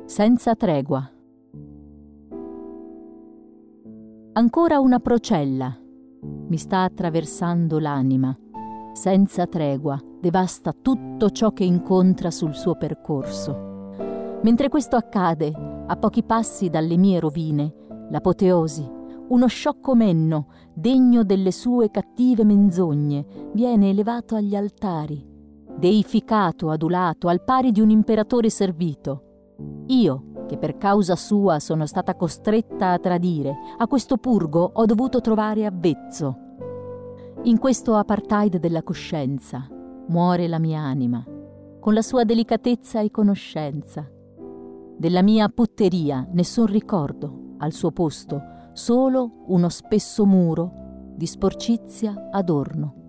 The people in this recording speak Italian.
senza tregua. Ancora una procella mi sta attraversando l'anima, senza tregua devasta tutto ciò che incontra sul suo percorso. Mentre questo accade, a pochi passi dalle mie rovine, l'apoteosi, uno sciocco menno, degno delle sue cattive menzogne, viene elevato agli altari, deificato, adulato, al pari di un imperatore servito. Io, che per causa sua sono stata costretta a tradire, a questo purgo ho dovuto trovare avvezzo. In questo apartheid della coscienza muore la mia anima, con la sua delicatezza e conoscenza. Della mia putteria nessun ricordo, al suo posto solo uno spesso muro di sporcizia adorno.